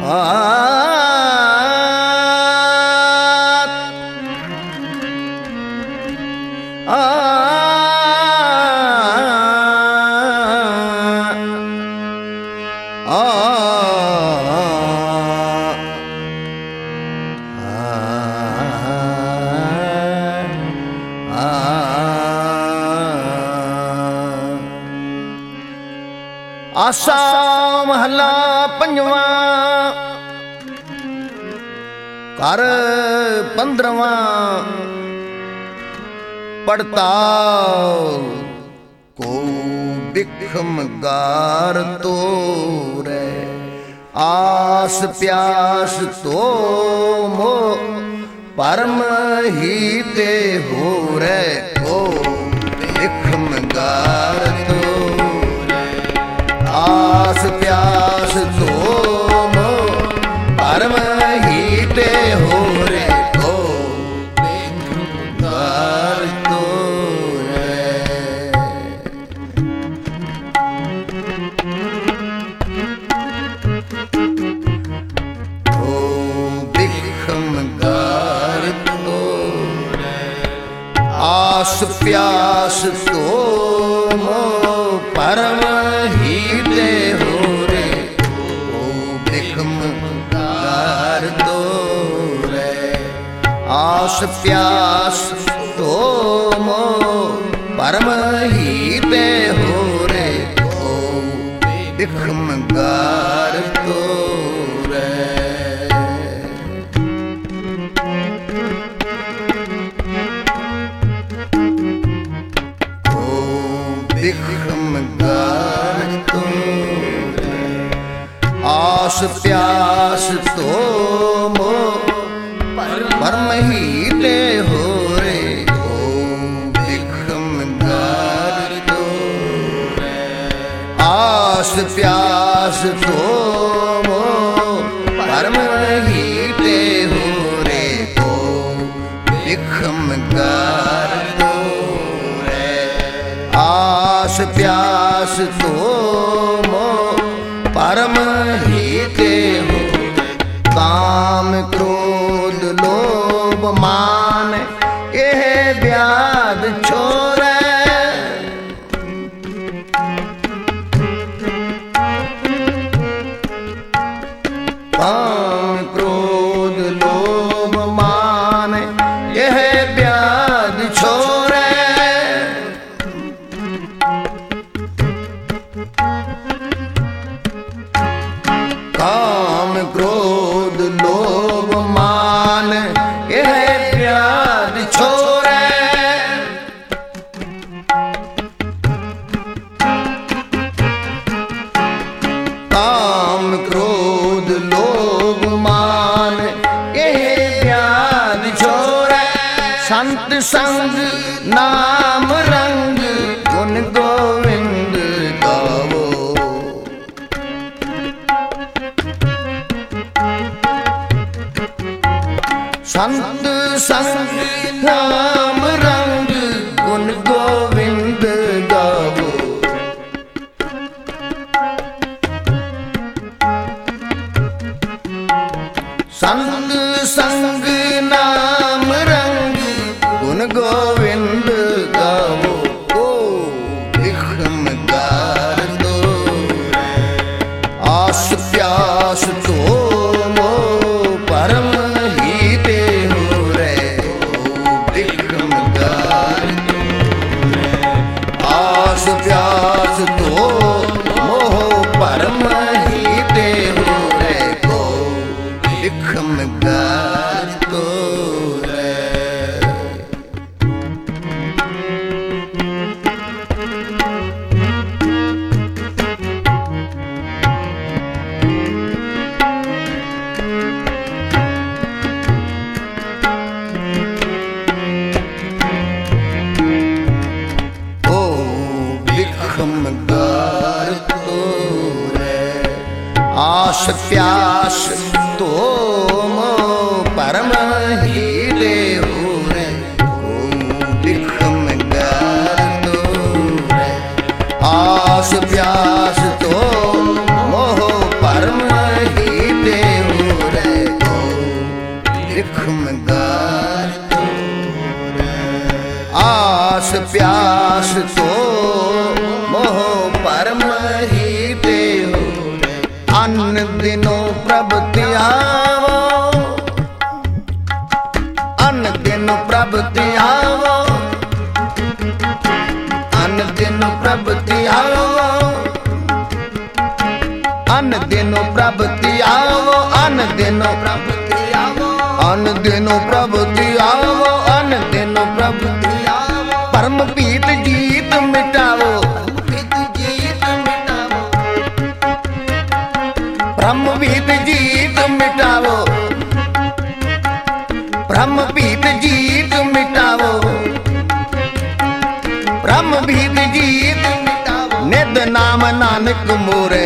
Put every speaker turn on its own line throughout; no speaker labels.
आसा महला पंजवा कर 15वां पड़ताल को बिखम गार तोरे आस प्यास तो मो परम ही ते हो रे को बिखम गार आस प्यास तो मो परम ही ते हो रे को गार तो रे ओ बिखम गार तो रे आस प्यास तो मो परम ही ते हो रे ओ बिखम गार तो रे आस प्यास तो मो परम ही ते हो रे ओ बिखम गार तो रे बिखम गार तो रे आस प्यास तो मो परम ही ते हो रे ओ बिखम गार तो रे आस प्यास तो मो परम ही ते हो रे ओ बिखम गार तो रे आस प्यास तो मो परम ही ते हो काम क्रोध लोभ मान यह व्याध छोरे काम क्रोध लोभ मान यह व्याध छोरे काम क्रोध लोभ मान यह व्याध छोरे काम क्रोध लोभ मान यह व्याध छोरे संत संग नाम रंग गुण गोविंद गावो संत संग नाम रंग गुण गोविंद गावो संत संग नाम रंग गुण गोविंद गावो ओ बिखम गार तो रे आस प्यास तो मो परम ही ते हो रे ओ बिखम गार तो रे आस प्यास तो मोह परम ही ते हो रे को बिखम गार तो रे ओ बिखम गार तो रे आस प्यास तो मो परम ही ते हो रे ओ बिखम गार तो रे आस प्यास तो मोह परम ही ते अन दिनो प्रभु तियावो, अन दिनो प्रभु तियावो, अन दिनो प्रभु तियावो, अन दिनो प्रभु तियावो। परम पीत जीत मिटावो, ब्रह्म पीत जीत मिटावो, ब्रह्म पीत जीत मिटावो, ब्रह्म पीत जीत मिटावो। नित नाम नानक मोरे,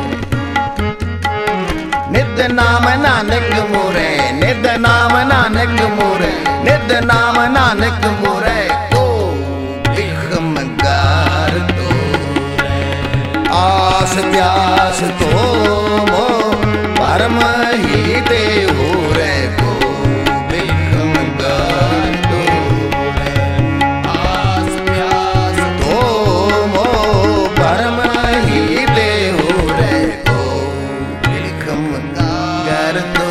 नित नाम नानक मोरे, नित नाम नानक मोरे, नित नाम नानक मोरे। ओ बिखम गार तो आस प्यास तो मो परम ही दे हो रे को बिखम गार तो आस प्यास तो मो परम ही दे हो रे को बिखम गार तो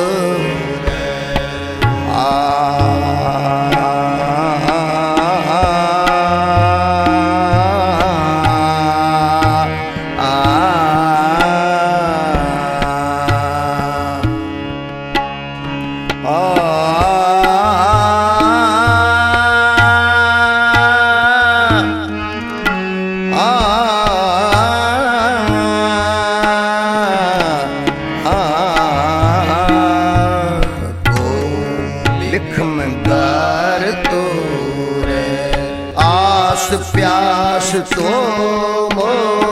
प्यास तो मो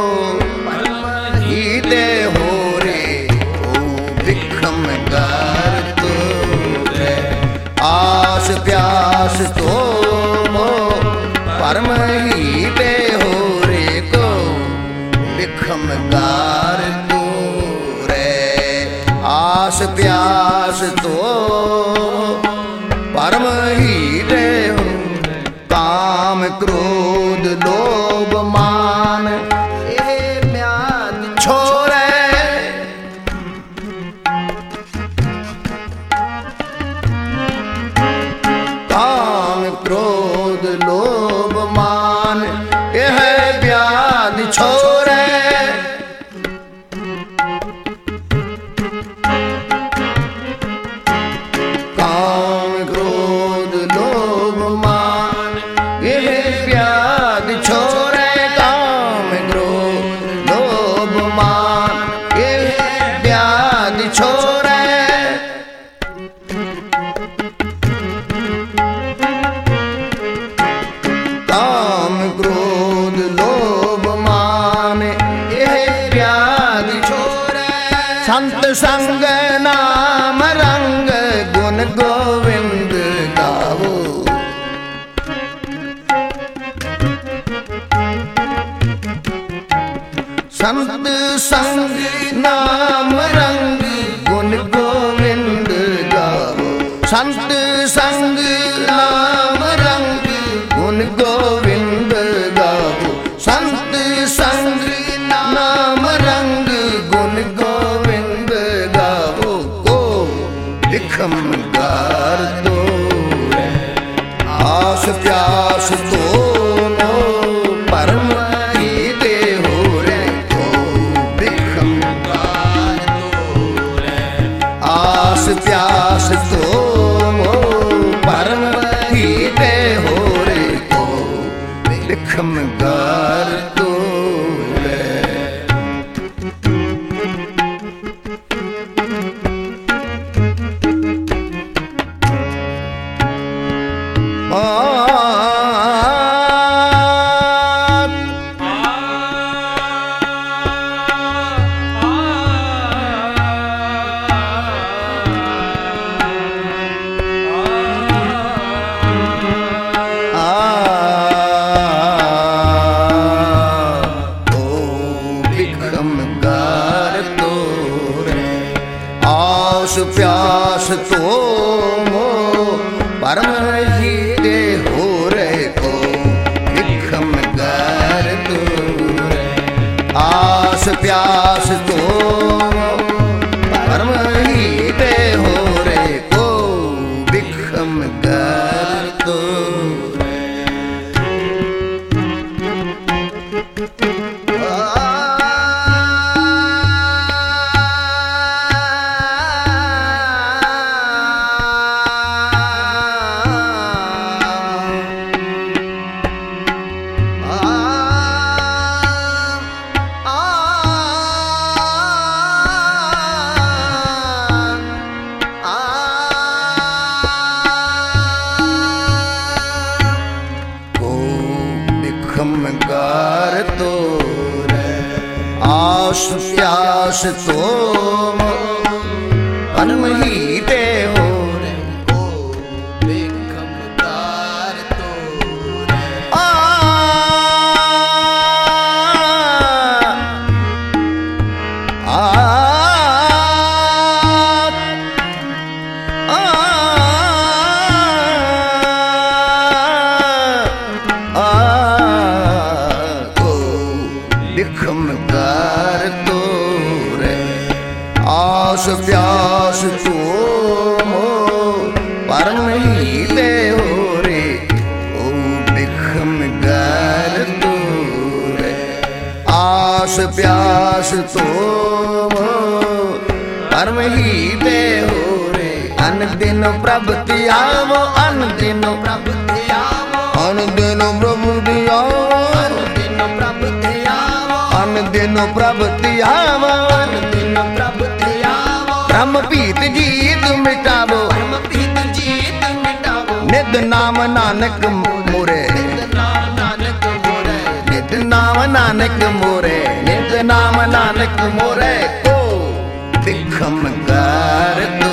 ही दे हो रे ओ बिखम गार तो रे। आस प्यास तो मो परम ही दे हो रे को बिखम गार तो रे। आस प्यास तो परम ही दे हो। काम क्रोध लोभ मान ये म्याद छोड़े, काम क्रोध लोभ मान यह व्याध छोड़े। काम क्रोध लोभ मान यह व्याध छोड़े, काम क्रोध लोभ मान यह व्याध छोड़े। काम क्रोध लोभ मान यह व्याध छोड़े। संत संग नाम रंग गुण गोविंद गावो, संत संग नाम रंग गुण गोविंद गावो, संत संग नाम रंग गुण गोविंद गावो, संत संग नाम रंग गुण गोविंद गावो। को बिखम गार दो आस प्यास तो मो परम ही दे हो रे को बिखम गार दो रे। आस प्यास तो मो परम ही दे हो रे को बिखम गार दो रे। प्यास तो मो परम ही दे हो रे को बिखम गार दो रे। आस प्यास तो परम ही दे हो रे को बिखम गार दो रे। प्यास तुम परम ही ते हो रे, ओ भिखमगार तो रे। भिखमगार तो रे, आस प्यास तुम परम ही ते हो रे, ओ भिखमगार तो रे। आस प्यास तुम परम ही ते हो रे, अन दिन प्रभु धियावो, अन दिन प्रभु धियावो, अन दिन प्रभु धियावो, अन दिन प्रभु धियावो, अन दिन प्रभु धियावो, अन दिन प्रभु धियावो। ब्रह्म पीत जीत मिटावो, ब्रह्म पीत जीत मिटावो, नित नाम नानक मोरे, नित नाम नानक मोरे, नित नाम नानक मोरे, नित नाम नानक मोरे। ओ भिखमगार तो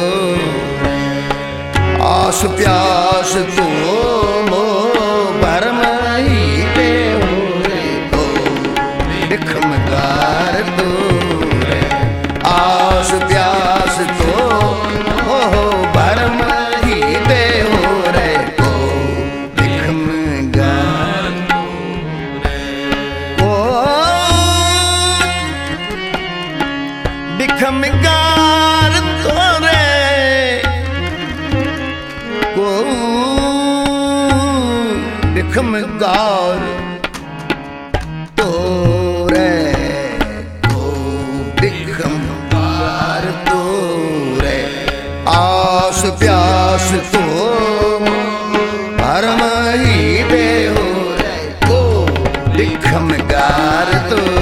आस प्यास तुम परम ही ते हो रे, ओ भिखमगार तो रे। आस प्यास तुम परम ही ते हो रे, ओ भिखमगार तो रे। ओ भिखमगार तो रे, को भिखमगार तो रे, को भिखमगार तो रे। आस प्यास तुम परम ही ते हो रे, को भिखमगार तो